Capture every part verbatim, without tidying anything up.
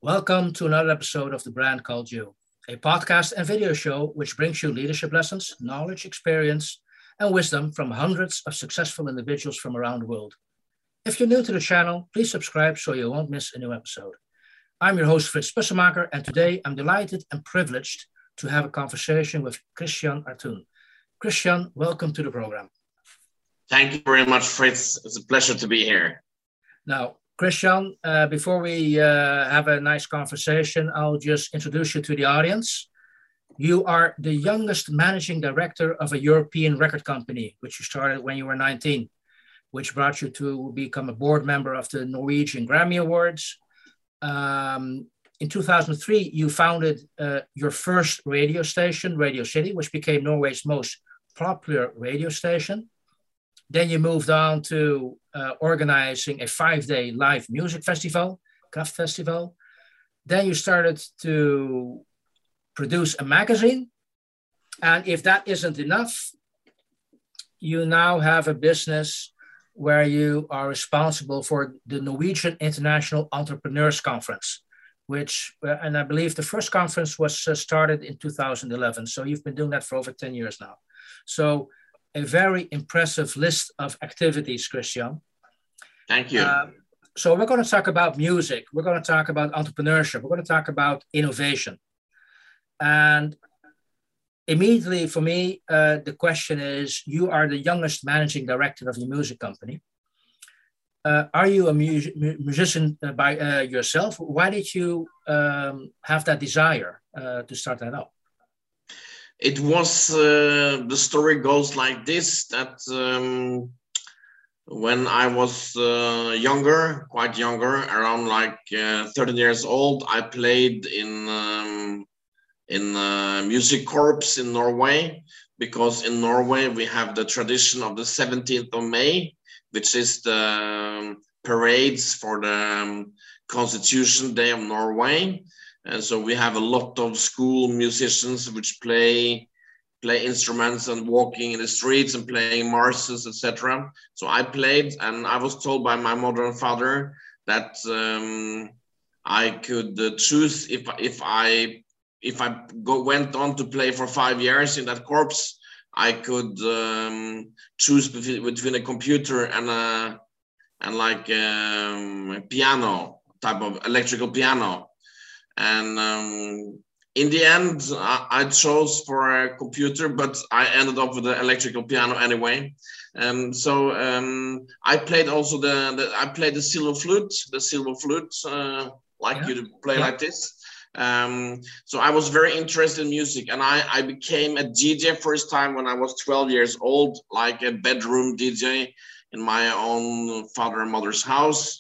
Welcome to another episode of The Brand Called You, a podcast and video show which brings you leadership lessons, knowledge, experience, and wisdom from hundreds of successful individuals from around the world. If you're new to the channel, please subscribe so you won't miss a new episode. I'm your host, Frits Bussemaker, and today I'm delighted and privileged to have a conversation with Christian Artoon. Christian, welcome to the program. Thank you very much, Frits. It's a pleasure to be here. Now, Christian, uh, before we uh, have a nice conversation, I'll just introduce you to the audience. You are the youngest managing director of a European record company, which you started when you were nineteen, which brought you to become a board member of the Norwegian Grammy Awards. Um, in two thousand three, you founded uh, your first radio station, Radio City, which became Norway's most popular radio station. Then you moved on to uh, organizing a five-day live music festival, Kraft Festival. Then you started to produce a magazine. And if that isn't enough, you now have a business where you are responsible for the Norwegian International Entrepreneurs Conference, which, uh, and I believe the first conference was uh, started in two thousand eleven. So you've been doing that for over ten years now. So a very impressive list of activities, Christian. Thank you. Uh, so we're going to talk about music. We're going to talk about entrepreneurship. We're going to talk about innovation. And immediately for me, uh, the question is, you are the youngest managing director of your music company. Uh, are you a mu musician uh, by uh, yourself? Why did you um, have that desire uh, to start that up? It was, uh, the story goes like this, that um, when I was uh, younger, quite younger, around like uh, thirteen years old, I played in um, in uh, music corps in Norway, because in Norway we have the tradition of the seventeenth of May, which is the um, parades for the um, Constitution Day of Norway. And so we have a lot of school musicians which play play instruments and walking in the streets and playing marches, et cetera. So I played, and I was told by my mother and father that um, I could uh, choose if if I if I go, went on to play for five years in that corps, I could um, choose between, between a computer and a and like um, a piano type of electrical piano. And um, in the end, I, I chose for a computer, but I ended up with the electrical piano anyway. Um, so um, I played also the, the I played the silver flute, the silver flute, uh, like yeah. you play yeah. like this. Um, so I was very interested in music, and I, I became a D J first time when I was twelve years old, like a bedroom D J in my own father and mother's house.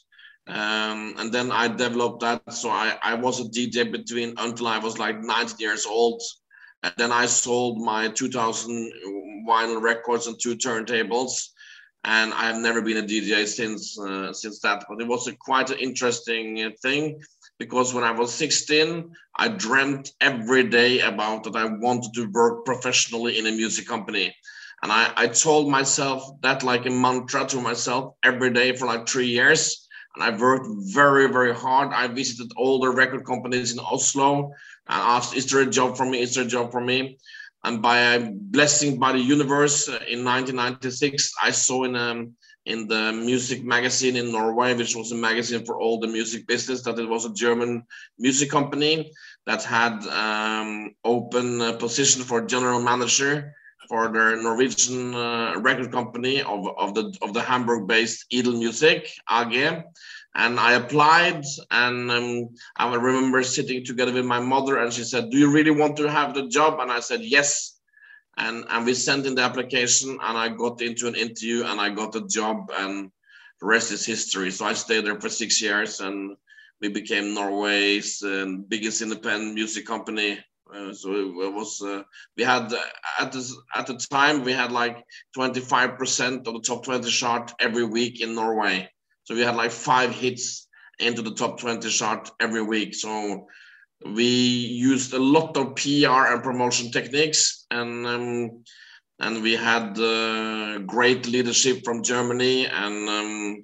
Um, and then I developed that. So I, I was a D J between until I was like nineteen years old. And then I sold my two thousand vinyl records and two turntables. And I have never been a D J since uh, since that. But it was a quite an interesting thing, because when I was sixteen, I dreamt every day about that I wanted to work professionally in a music company. And I, I told myself that like a mantra to myself every day for like three years. And I worked very, very hard. I visited all the record companies in Oslo and asked, is there a job for me? Is there a job for me? And by a blessing by the universe, uh, in nineteen ninety-six, I saw in, um, in the music magazine in Norway, which was a magazine for all the music business, that it was a German music company that had um, open uh, position for general manager for the Norwegian uh, record company of, of the of the Hamburg-based Edel Music A G. And I applied, and um, I remember sitting together with my mother, and she said, do you really want to have the job? And I said, yes. And, and we sent in the application, and I got into an interview, and I got the job, and the rest is history. So I stayed there for six years, and we became Norway's uh, biggest independent music company. Uh, so it was, uh, we had, uh, at, this, at the time, we had like twenty-five percent of the top twenty chart every week in Norway. So we had like five hits into the top twenty chart every week. So we used a lot of P R and promotion techniques, and um, and we had uh, great leadership from Germany, and um,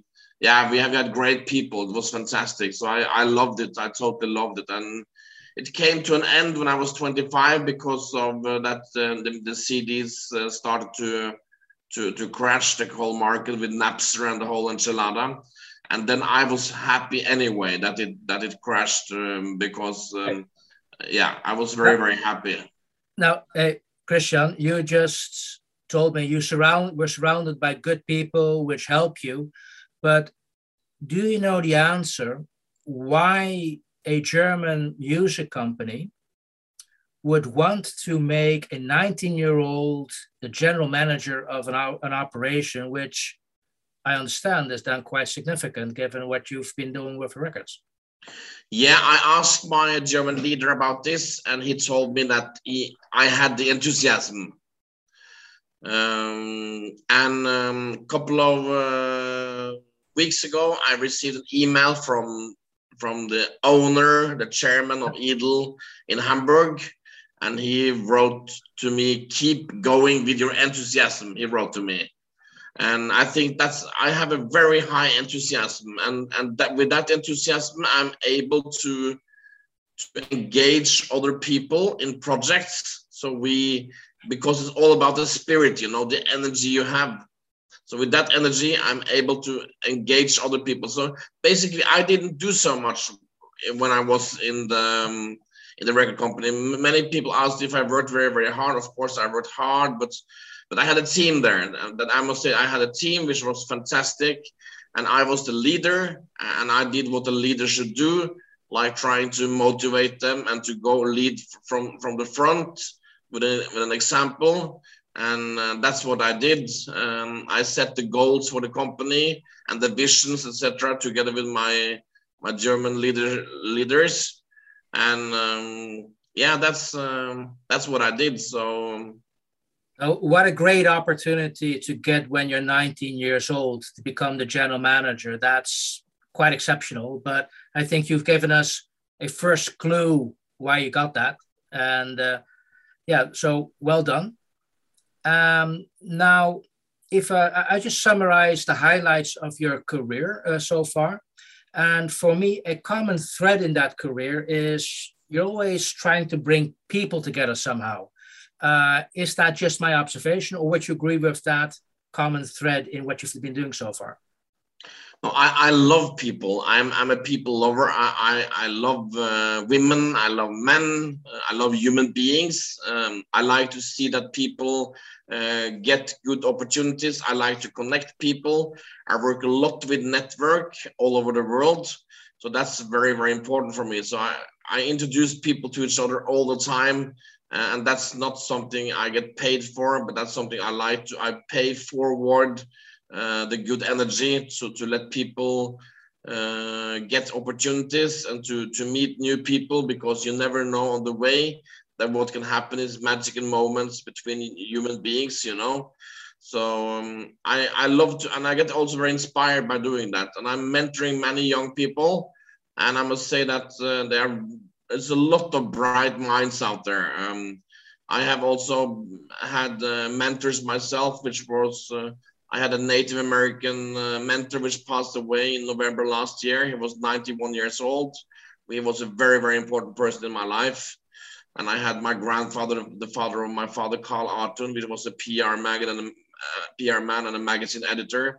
yeah, we have had great people. It was fantastic. So I, I loved it. I totally loved it. And it came to an end when I was twenty-five because of uh, that uh, the, the C Ds uh, started to, to, to crash the whole market with Napster and the whole enchilada. And then I was happy anyway that it that it crashed um, because, um, yeah, I was very, very happy. Now, uh, Christian, you just told me you surround were surrounded by good people which help you. But do you know the answer why a German music company would want to make a nineteen-year-old the general manager of an, an operation, which I understand is then quite significant given what you've been doing with the records? Yeah, I asked my German leader about this, and he told me that he, I had the enthusiasm. Um, and a um, couple of uh, weeks ago, I received an email from from the owner, the chairman of Idol in Hamburg, and he wrote to me, "Keep going with your enthusiasm," he wrote to me. And I think that's, I have a very high enthusiasm, and, and that with that enthusiasm, I'm able to, to engage other people in projects. So we, because it's all about the spirit, you know, the energy you have. So with that energy, I'm able to engage other people. So basically, I didn't do so much when I was in the um, in the record company. Many people asked if I worked very, very hard. Of course, I worked hard, but but I had a team there. And that I must say, I had a team which was fantastic, and I was the leader, and I did what a leader should do, like trying to motivate them and to go lead from from the front with, a, with an example. And uh, that's what I did. Um, I set the goals for the company and the visions, et cetera, together with my my German leader leaders. And um, yeah, that's um, that's what I did. So, oh, what a great opportunity to get when you're nineteen years old to become the general manager. That's quite exceptional. But I think you've given us a first clue why you got that. And uh, yeah, so well done. Um, now, if uh, I just summarize the highlights of your career uh, so far, and for me, a common thread in that career is you're always trying to bring people together somehow. Uh, is that just my observation, or would you agree with that common thread in what you've been doing so far? No, I, I love people. I'm I'm a people lover. I I, I love uh, women. I love men. Uh, I love human beings. Um, I like to see that people uh, get good opportunities. I like to connect people. I work a lot with network all over the world. So that's very, very important for me. So I, I introduce people to each other all the time. And that's not something I get paid for, but that's something I like to, I pay forward uh, the good energy to, to let people uh, get opportunities and to, to meet new people, because you never know on the way that what can happen is magical moments between human beings, you know. So um, I, I love to, and I get also very inspired by doing that. And I'm mentoring many young people, and I must say that uh, there are, there's a lot of bright minds out there. Um, I have also had uh, mentors myself, which was, uh, I had a Native American uh, mentor which passed away in November last year. He was ninety-one years old. He was a very, very important person in my life. And I had my grandfather, the father of my father, Carl Artun, which was a P R mag and a uh, P R man and a magazine editor.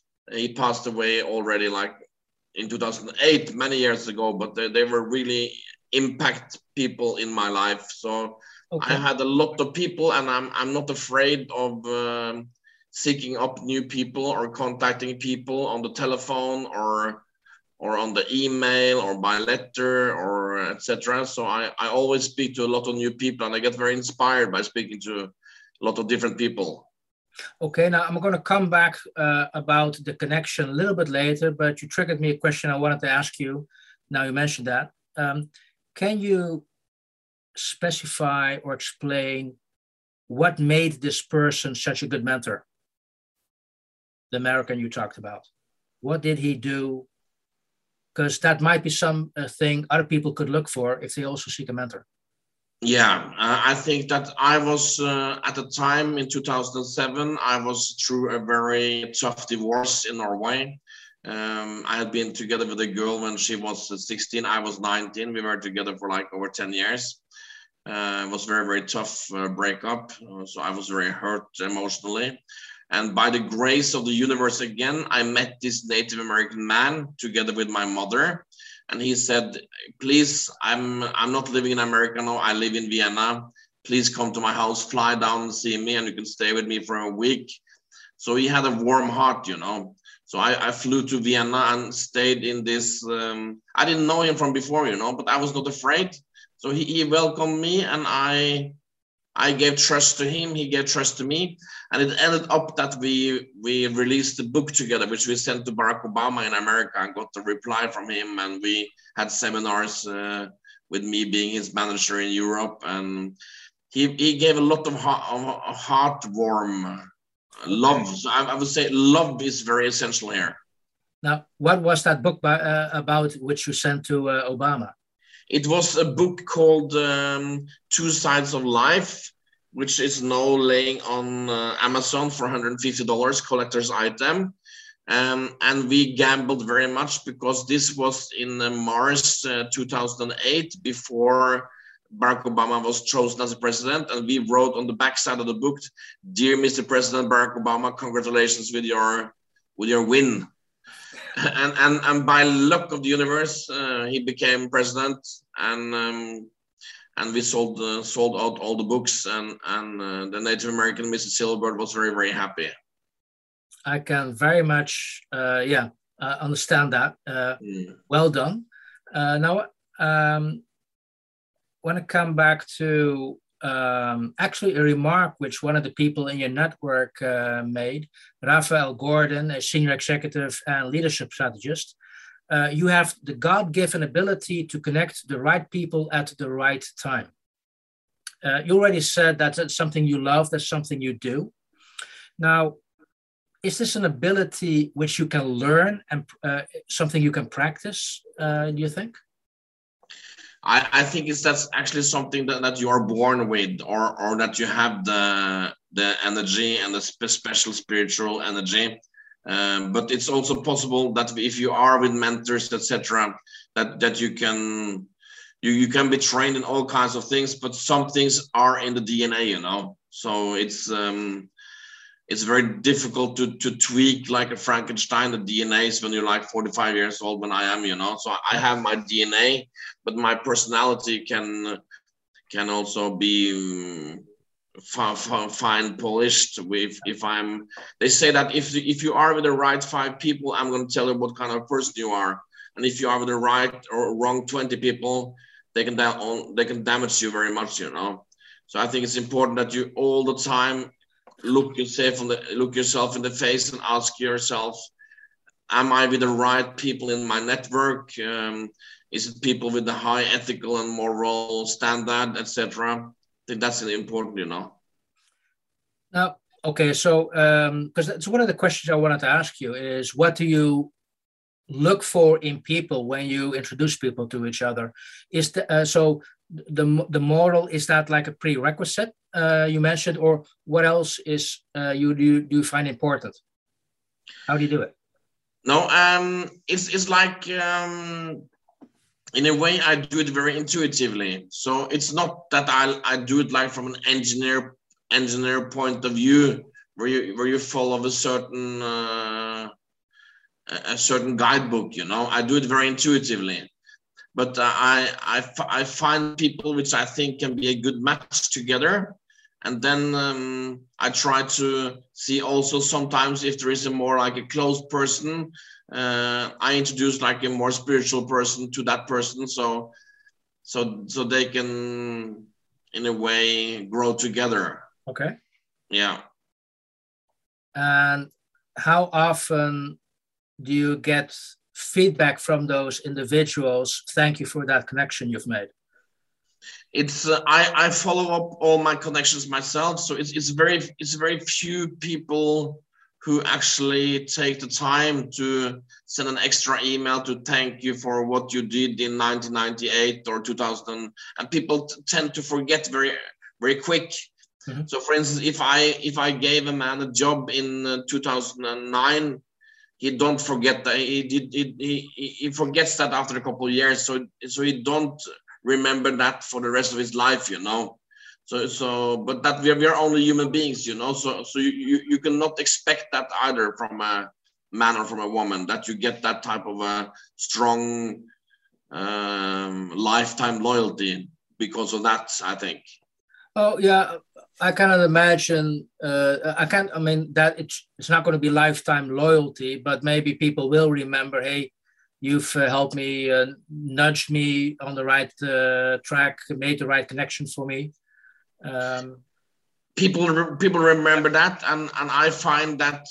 He passed away already like in two thousand eight, many years ago, but they, they were really impact people in my life. So okay. I had a lot of people, and I'm, I'm not afraid of um, seeking up new people or contacting people on the telephone or or on the email or by letter or et cetera. So I, I always speak to a lot of new people, and I get very inspired by speaking to a lot of different people. Okay, now I'm going to come back uh, about the connection a little bit later, but you triggered me a question I wanted to ask you. Now you mentioned that. Um, can you specify or explain what made this person such a good mentor? The American you talked about. What did he do? Because that might be some uh, thing other people could look for if they also seek a mentor. Yeah, uh, I think that I was uh, at the time in two thousand seven, I was through a very tough divorce in Norway. Um, I had been together with a girl when she was sixteen. I was nineteen. We were together for like over ten years. Uh, it was very, very tough uh, breakup. Uh, so I was very hurt emotionally. And by the grace of the universe again, I met this Native American man together with my mother. And he said, please, I'm, I'm not living in America now. I live in Vienna. Please come to my house, fly down and see me, and you can stay with me for a week. So he had a warm heart, you know. So I, I flew to Vienna and stayed in this. Um, I didn't know him from before, you know, but I was not afraid. So he, he welcomed me, and I I gave trust to him. He gave trust to me. And it ended up that we we released a book together, which we sent to Barack Obama in America, and got a reply from him. And we had seminars uh, with me being his manager in Europe. And he, he gave a lot of, heart, of heartwarm love. So I, I would say love is very essential here. Now, what was that book by, uh, about which you sent to uh, Obama? It was a book called um, Two Sides of Life, which is now laying on uh, Amazon for one hundred fifty dollars, collector's item. Um, and we gambled very much because this was in uh, March uh, two thousand eight, before Barack Obama was chosen as president. And we wrote on the back side of the book, "Dear Mister President Barack Obama, congratulations with your, with your win." And, and and by luck of the universe, uh, he became president, and um, and we sold uh, sold out all the books, and and uh, the Native American Mister Silverbird was very, very happy. I can very much, uh, yeah, uh, understand that. Uh, mm. Well done. Uh, now, um, when I come back to um, actually a remark which one of the people in your network uh, made, Raphael Gordon, a senior executive and leadership strategist, uh, you have the God-given ability to connect the right people at the right time. Uh, you already said that that's something you love, that's something you do. Now, is this an ability which you can learn and uh, something you can practice, uh, do you think? I, I think it's that's actually something that, that you are born with, or or that you have the the energy and the spe special spiritual energy. Um, but it's also possible that if you are with mentors, et cetera, that that you can you you can be trained in all kinds of things. But some things are in the D N A, you know. So it's um, it's very difficult to to tweak like a Frankenstein, the D N As, when you're like forty-five years old, when I am, you know. So I have my D N A, but my personality can can also be um, fine polished. With if I'm, they say that if if you are with the right five people, I'm going to tell you what kind of person you are, and if you are with the right or wrong twenty people, they can they can damage you very much, you know. So I think it's important that you all the time look yourself in the look yourself in the face and ask yourself, am I with the right people in my network? Um, is it people with the high ethical and moral standard, et cetera? I think that's important, you know. Now, okay, so because um, that's one of the questions I wanted to ask you is, what do you look for in people when you introduce people to each other? Is the uh, so the the moral, is that like a prerequisite uh, you mentioned, or what else is uh, you do do you find important? How do you do it? No, um, it's it's like um, in a way I do it very intuitively. So it's not that I I do it like from an engineer engineer point of view, where you where you follow a certain uh, a certain guidebook. You know, I do it very intuitively. But uh, I, I, I find people which I think can be a good match together. And then um, I try to see also sometimes if there is a more like a closed person, uh, I introduce like a more spiritual person to that person. So, so, so they can, in a way, grow together. Okay. Yeah. And how often do you get feedback from those individuals? Thank you for that connection you've made. It's uh, I, I follow up all my connections myself, so it's it's very it's very few people who actually take the time to send an extra email to thank you for what you did in nineteen ninety-eight or two thousand, and people tend to forget very very quick. Mm-hmm. So for instance, if I if I gave a man a job in uh, two thousand nine, he don't forget that he did he, he, he forgets that after a couple of years, so so he don't remember that for the rest of his life, you know. So so but that we are, we are only human beings, you know, so so you, you you cannot expect that either from a man or from a woman, that you get that type of a strong um lifetime loyalty because of that, I think. Oh yeah, I cannot imagine. Uh, I can't. I mean that it's it's not going to be lifetime loyalty, but maybe people will remember. Hey, you've uh, helped me, uh, nudged me on the right uh, track, made the right connection for me. Um, people people remember that, and and I find that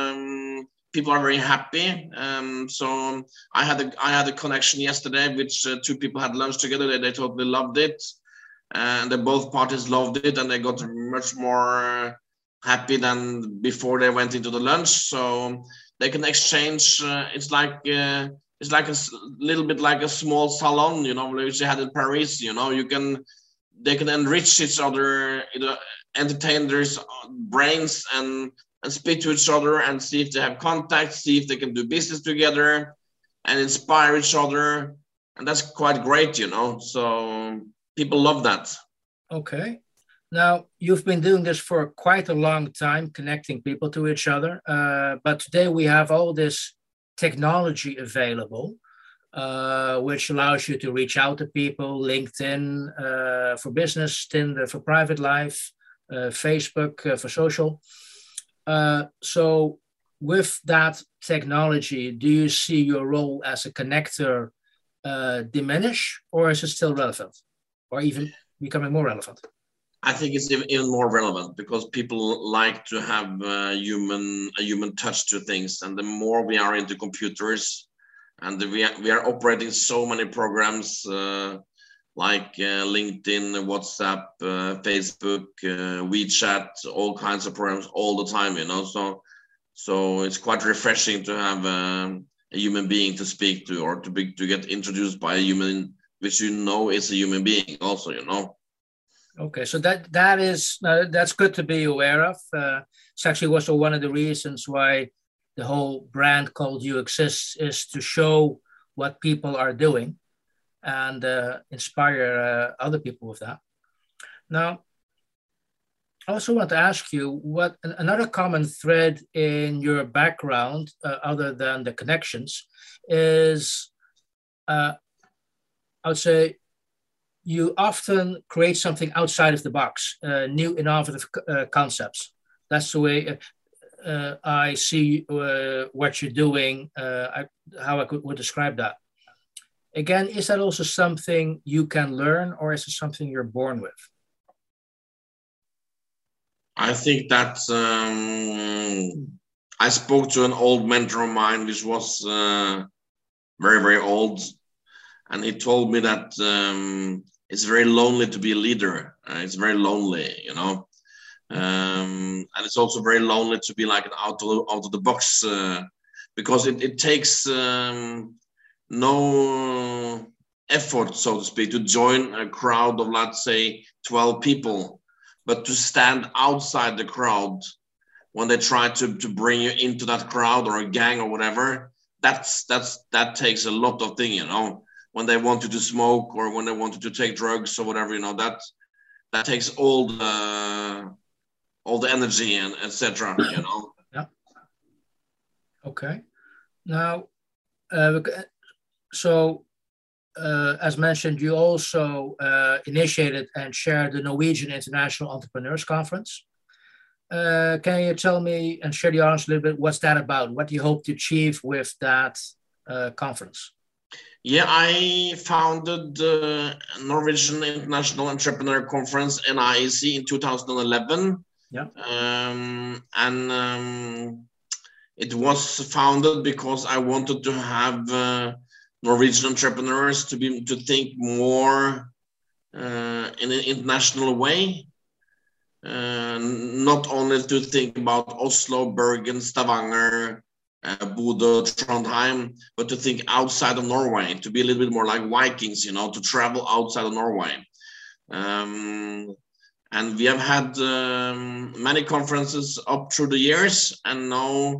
um, people are very happy. Um, so I had a I had a connection yesterday, which uh, two people had lunch together. They, they totally loved it. And they, both parties loved it, and they got much more happy than before they went into the lunch. So they can exchange. Uh, it's like uh, it's like a little bit like a small salon, you know, which they had in Paris. You know, you can they can enrich each other, you know, entertain their brains, and and speak to each other, and see if they have contact, see if they can do business together, and inspire each other, and that's quite great, you know. So people love that. Okay. Now, you've been doing this for quite a long time, connecting people to each other. Uh, but today we have all this technology available, uh, which allows you to reach out to people, LinkedIn uh, for business, Tinder for private life, uh, Facebook uh, for social. Uh, so with that technology, do you see your role as a connector uh, diminish, or is it still relevant? Or even becoming more relevant? I think it's even more relevant because people like to have a human a human touch to things, and the more we are into computers, and we are, we are operating so many programs uh, like uh, LinkedIn, WhatsApp, uh, Facebook, uh, WeChat, all kinds of programs all the time, you know. So so it's quite refreshing to have um, a human being to speak to, or to be to get introduced by a human which you know is a human being also, you know. Okay, so that that is uh, that's good to be aware of. Uh, it's actually also one of the reasons why the whole brand called You exists, is to show what people are doing and uh, inspire uh, other people with that. Now, I also want to ask you what another common thread in your background, uh, other than the connections, is. Uh, I would say you often create something outside of the box, uh, new innovative uh, concepts. That's the way uh, I see uh, what you're doing, uh, I, how I could, would describe that. Again, is that also something you can learn, or is it something you're born with? I think that um, I spoke to an old mentor of mine, which was uh, very, very old. And he told me that um, it's very lonely to be a leader. Uh, it's very lonely, you know. Um, and it's also very lonely to be like an out of, out of the box uh, because it, it takes um, no effort, so to speak, to join a crowd of, let's say, twelve people, but to stand outside the crowd when they try to, to bring you into that crowd or a gang or whatever. That's that's that takes a lot of things, you know. When they want you to smoke or when they want you to take drugs or whatever, you know, that that takes all the all the energy and et cetera. You know. Yeah. Okay. Now, uh, so uh, as mentioned, you also uh, initiated and shared the Norwegian International Entrepreneurs Conference. Uh, can you tell me and share the audience a little bit? What's that about? What do you hope to achieve with that uh, conference? Yeah, I founded the Norwegian International Entrepreneur Conference, N I E C, in two thousand eleven. Yeah. Um, and um, it was founded because I wanted to have uh, Norwegian entrepreneurs to be to think more uh, in an international way. Uh, not only to think about Oslo, Bergen, Stavanger, uh, Bodø, Trondheim, but to think outside of Norway, to be a little bit more like Vikings, you know, to travel outside of Norway. Um, and we have had um, many conferences up through the years, and now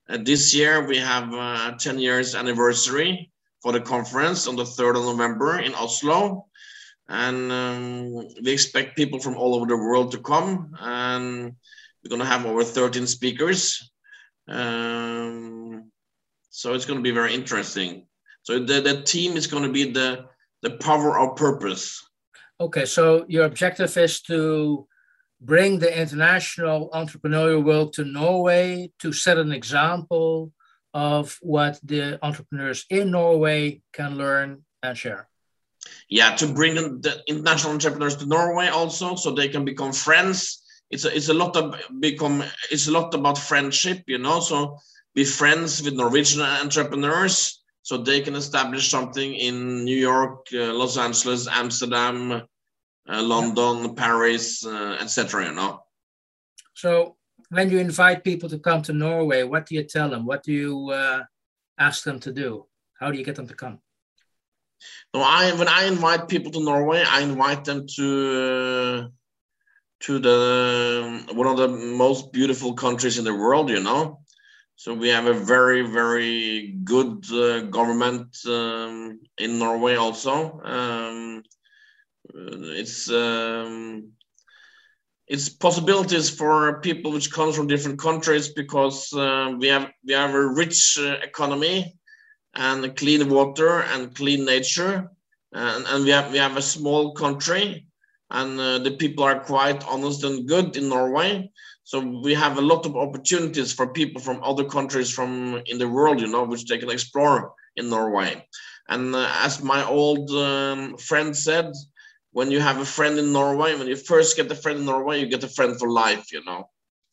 Uh, this year we have a ten years anniversary for the conference on the third of November in Oslo. And um, we expect people from all over the world to come. And we're going to have over thirteen speakers. Um, so it's going to be very interesting. So the, the theme is going to be the, the power of purpose. Okay, so your objective is to bring the international entrepreneurial world to Norway to set an example of what the entrepreneurs in Norway can learn and share. Yeah, to bring the international entrepreneurs to Norway also, so they can become friends. It's a, it's a lot of become it's a lot about friendship, you know. So be friends with Norwegian entrepreneurs, so they can establish something in New York, uh, Los Angeles, Amsterdam, uh, London, yeah. Paris, uh, et cetera. You know. So when you invite people to come to Norway, what do you tell them? What do you uh, ask them to do? How do you get them to come? No, I when I invite people to Norway, I invite them to uh, to the one of the most beautiful countries in the world, you know. So we have a very very good uh, government um, in Norway also. Um, it's um, it's possibilities for people which comes from different countries, because uh, we have we have a rich uh, economy and clean water and clean nature, and, and we have we have a small country, and uh, the people are quite honest and good in Norway. So we have a lot of opportunities for people from other countries from in the world, you know, which they can explore in Norway. And uh, as my old um, friend said, when you have a friend in Norway, when you first get a friend in Norway, you get a friend for life, you know.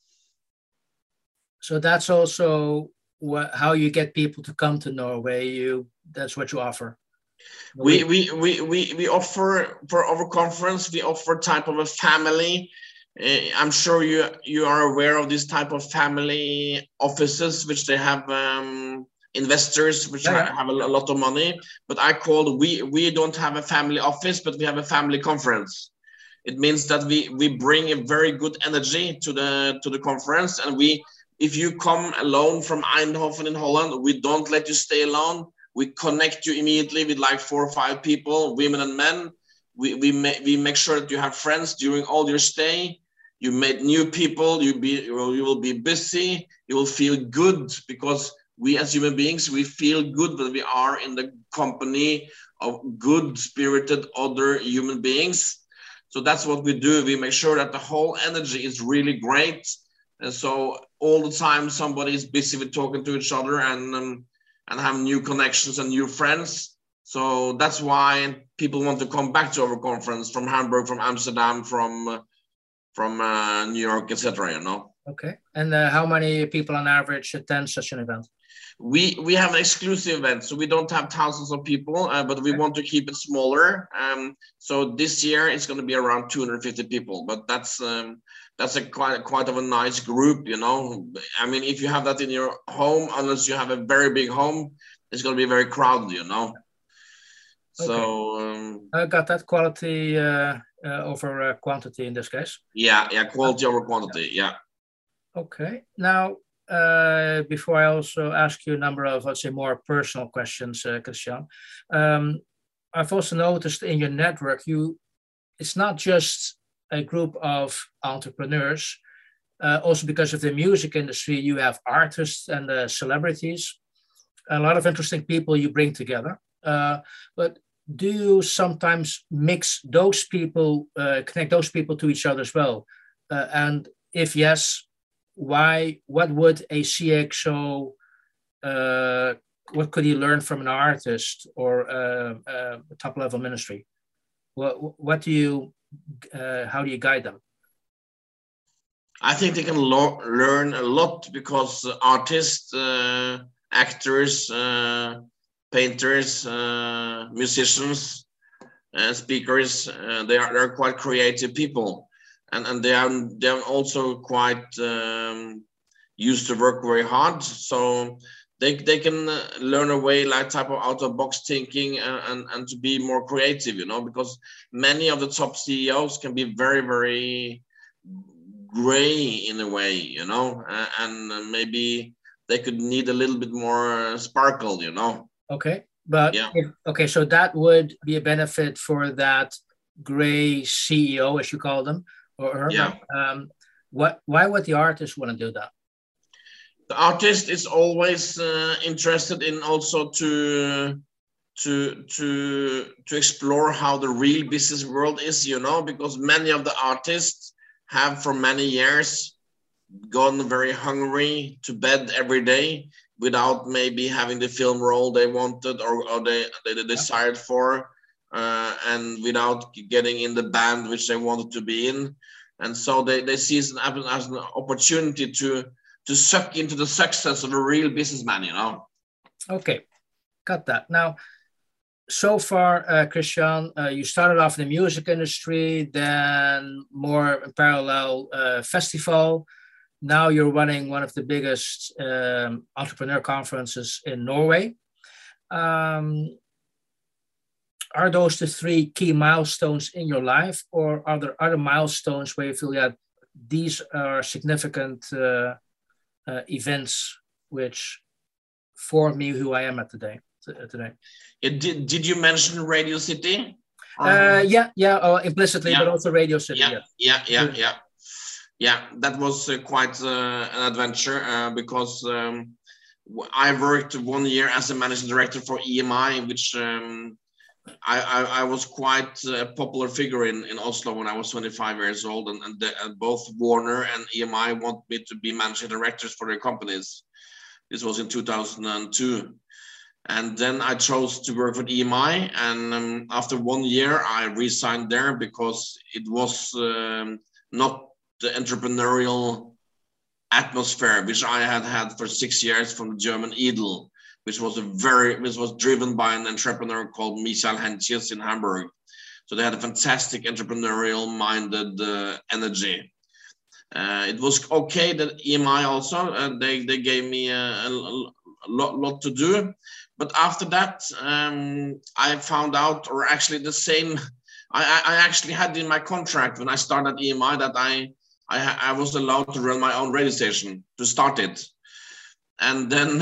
So that's also what, how you get people to come to Norway. You that's what you offer. We we we we we offer for our conference. We offer type of a family. Uh, I'm sure you you are aware of this type of family offices, which they have um, investors which yeah. have a, a lot of money. But I call we we don't have a family office, but we have a family conference. It means that we we bring a very good energy to the to the conference, and we. If you come alone from Eindhoven in Holland, we don't let you stay alone. We connect you immediately with like four or five people, women and men. We we make we make sure that you have friends during all your stay. You meet new people. You be you will, you will be busy. You will feel good, because we as human beings, we feel good when we are in the company of good spirited other human beings. So that's what we do. We make sure that the whole energy is really great. And so all the time somebody is busy with talking to each other and um, and have new connections and new friends. So that's why people want to come back to our conference from Hamburg, from Amsterdam, from uh, from uh, New York, et cetera. You know. Okay. And uh, how many people on average attend such an event? We we have an exclusive event, so we don't have thousands of people, uh, but we okay. want to keep it smaller. Um, so this year it's going to be around two hundred fifty people, but that's um, that's a quite quite of a nice group, you know. I mean, if you have that in your home, unless you have a very big home, it's going to be very crowded, you know. Okay. So um, I got that quality uh, uh, over uh, quantity in this case. Yeah, yeah, quality over quantity, yeah. Okay. Now. Uh, before I also ask you a number of, let's say, more personal questions, uh, Christian, um, I've also noticed in your network, you it's not just a group of entrepreneurs. Uh, also, because of the music industry, you have artists and uh, celebrities, a lot of interesting people you bring together. Uh, but do you sometimes mix those people, uh, connect those people to each other as well? Uh, and if yes, why? What would a C X O? Uh, what could he learn from an artist or uh, uh, a top-level ministry? What What do you? Uh, how do you guide them? I think they can learn a lot, because artists, uh, actors, uh, painters, uh, musicians, uh, speakers, uh, they are they're quite creative people. And, and they are they're also quite um, used to work very hard, so they they can learn a way like type of out of box thinking and, and and to be more creative, you know, because many of the top C E Os can be very very gray in a way, you know, uh, and maybe they could need a little bit more sparkle, you know. Okay, but yeah. if, okay, so that would be a benefit for that gray C E O, as you call them, or her. Yeah. Um, what? Why would the artist want to do that? The artist is always uh, interested in also to to to to explore how the real business world is, you know, because many of the artists have for many years gone very hungry to bed every day without maybe having the film role they wanted or, or they, they desired for, uh, and without getting in the band which they wanted to be in. And so they, they see it as an opportunity to to suck into the success of a real businessman, you know. Okay, got that. Now, so far, uh, Christian, uh, you started off in the music industry, then more in parallel uh, festival. Now you're running one of the biggest um, entrepreneur conferences in Norway. Um, are those the three key milestones in your life, or are there other milestones where you feel that these are significant uh, uh, events which form me who I am at today? Today. It did, did you mention Radio City? Uh, yeah, yeah, uh, implicitly, yeah. but also Radio City. Yeah, yes. yeah, yeah, yeah. Yeah, that was uh, quite uh, an adventure uh, because um, I worked one year as a managing director for E M I, which um, I, I, I was quite a popular figure in, in Oslo when I was twenty-five years old, and, and, the, and both Warner and E M I want me to be managing directors for their companies. This was in two thousand two. And then I chose to work with E M I, and um, after one year I resigned there because it was um, not the entrepreneurial atmosphere which I had had for six years from the German Edel, which was a very which was driven by an entrepreneur called Michael Hentjes in Hamburg. So they had a fantastic entrepreneurial minded uh, energy. Uh, it was okay that E M I also uh, they they gave me a, a, a lot, lot to do. But after that, um, I found out, or actually the same, I, I actually had in my contract when I started E M I that I, I, I was allowed to run my own radio station to start it. And then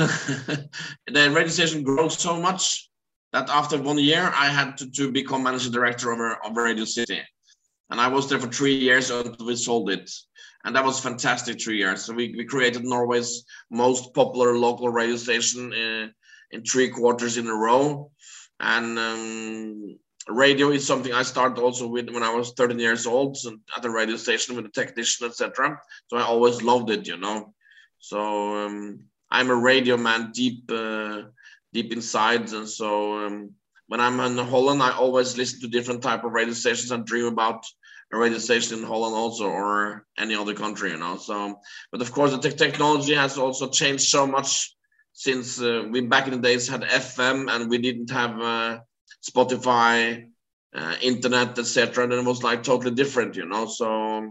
the radio station grew so much that after one year, I had to, to become managing director of, of Radio City. And I was there for three years until we sold it. And that was fantastic three years. So we, we created Norway's most popular local radio station uh, in three quarters in a row. And um, radio is something I started also with when I was thirteen years old, so at the radio station with a technician, et cetera. So I always loved it, you know. So um, I'm a radio man deep, uh, deep inside. And so um, when I'm in Holland, I always listen to different type of radio stations and dream about a radio station in Holland also, or any other country, you know. So, but of course the te technology has also changed so much since uh, we back in the days had F M and we didn't have uh, Spotify, uh, internet, et cetera. Then it was like totally different, you know. So,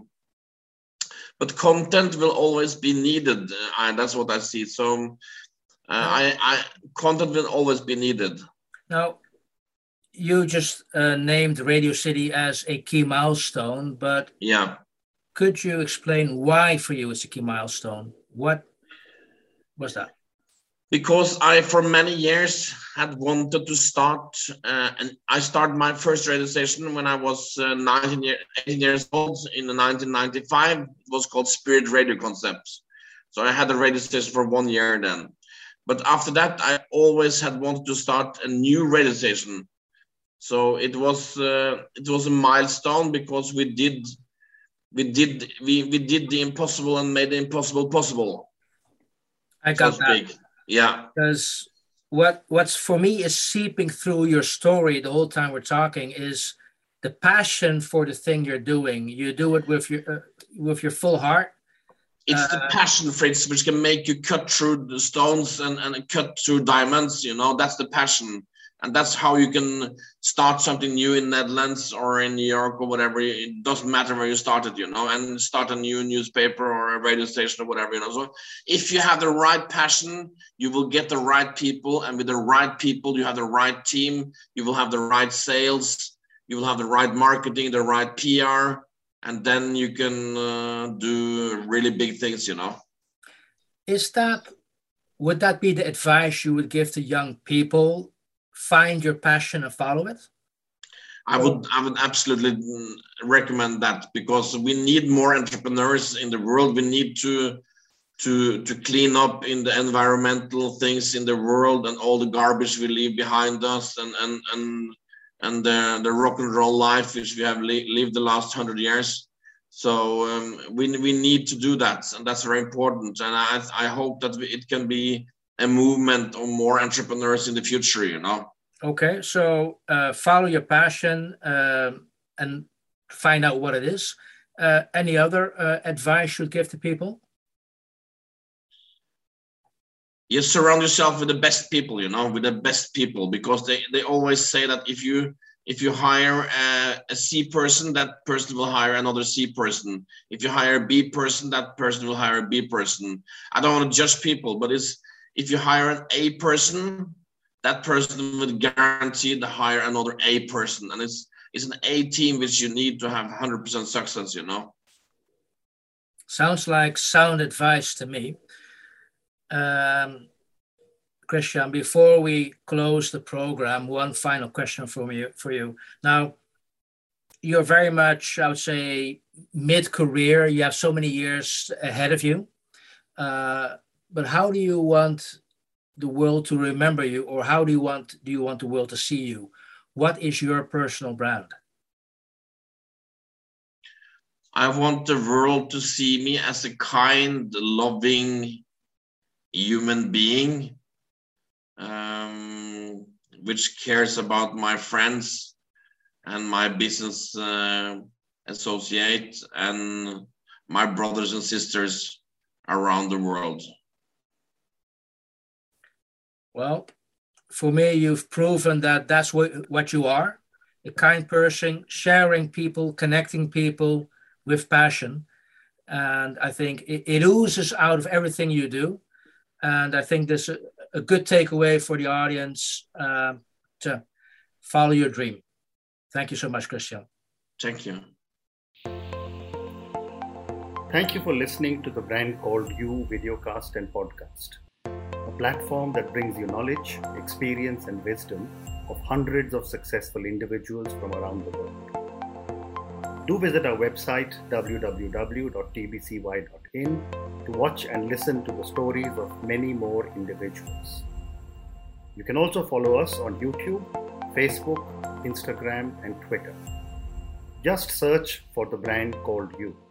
but content will always be needed, uh, and that's what I see. So, uh, I, I content will always be needed. Now, you just uh, named Radio City as a key milestone, but yeah, could you explain why for you it's a key milestone? What was that? Because I, for many years, had wanted to start, uh, and I started my first radio station when I was uh, nineteen, year, eighteen years old in nineteen ninety-five. It was called Spirit Radio Concepts. So I had a radio station for one year then. But after that, I always had wanted to start a new radio station. So it was uh, it was a milestone because we did we did we we did the impossible and made the impossible possible. I got so that. Yeah. Because what what's for me is seeping through your story the whole time we're talking is the passion for the thing you're doing. You do it with your uh, with your full heart. It's uh, the passion, Fritz, which can make you cut through the stones and, and cut through diamonds, you know. That's the passion. And that's how you can start something new in Netherlands or in New York or whatever. It doesn't matter where you started, you know, and start a new newspaper or a radio station or whatever, you know. So if you have the right passion, you will get the right people. And with the right people, you have the right team. You will have the right sales. You will have the right marketing, the right P R. And then you can uh, do really big things, you know. Is that would that be the advice you would give to young people? Find your passion and follow it? I would, I would absolutely recommend that, because we need more entrepreneurs in the world. We need to, to, to clean up in the environmental things in the world and all the garbage we leave behind us, and and and and the, the rock and roll life which we have li lived the last hundred years. So um, we we need to do that, and that's very important. And I I hope that it can be a movement of more entrepreneurs in the future. You know. Okay, so uh, follow your passion uh, and find out what it is. Uh, any other uh, advice you'd give to people? You surround yourself with the best people, you know, with the best people, because they, they always say that if you if you hire a, a C person, that person will hire another C person. If you hire a B person, that person will hire a B person. I don't want to judge people, but it's if you hire an A person, that person would guarantee to hire another A person. And it's it's an A team which you need to have one hundred percent success, you know. Sounds like sound advice to me. Um, Christian, before we close the program, one final question from you, for you. Now, you're very much, I would say, mid-career. You have so many years ahead of you. Uh, but how do you want the world to remember you, or how do you want do you want the world to see you? What is your personal brand? I want the world to see me as a kind, loving human being, um, which cares about my friends and my business uh, associate and my brothers and sisters around the world. Well, for me, you've proven that that's what, what you are, a kind person, sharing people, connecting people with passion. And I think it, it oozes out of everything you do. And I think this is a, a good takeaway for the audience uh, to follow your dream. Thank you so much, Christian. Thank you. Thank you for listening to the Brand Called You videocast and podcast, a platform that brings you knowledge, experience, and wisdom of hundreds of successful individuals from around the world. Do visit our website w w w dot t b c y dot in to watch and listen to the stories of many more individuals. You can also follow us on YouTube, Facebook, Instagram, and Twitter. Just search for the Brand Called You.